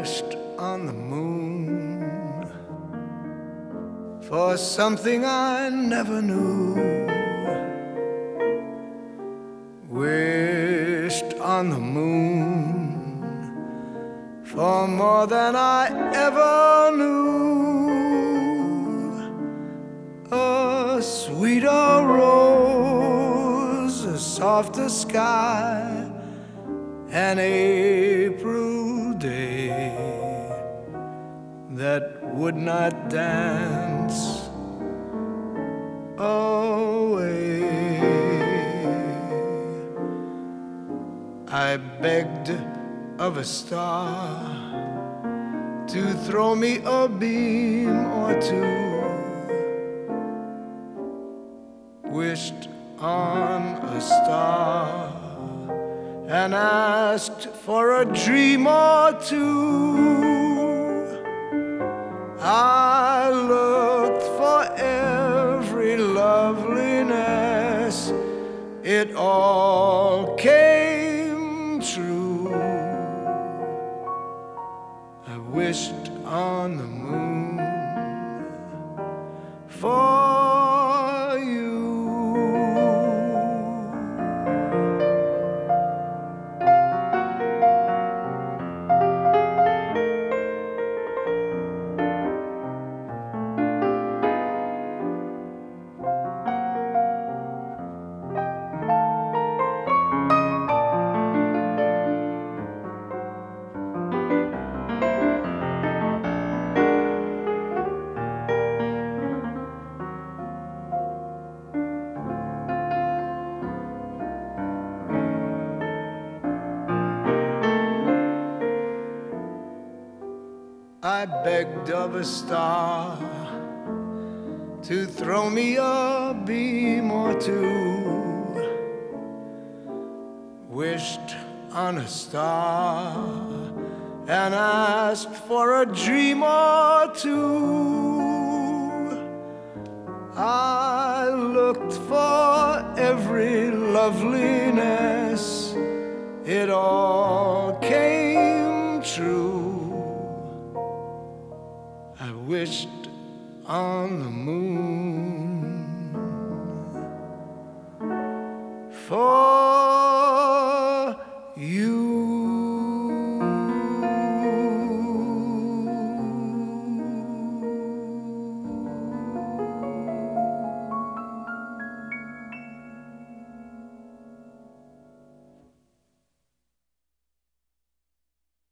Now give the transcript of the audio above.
wished on the moon for something I never knew. Wished on the moon for more than I ever knew. A sweeter rose, a softer sky, an April day that would not dance away. I begged of a star to throw me a beam or two. Wished on a star and asked for a dream or two. I looked for every loveliness, it all came true. I wished on the moon for you. I begged of a star to throw me a beam or two. Wished on a star and asked for a dream or two. I looked for every loveliness, it all came true. I wished on the moon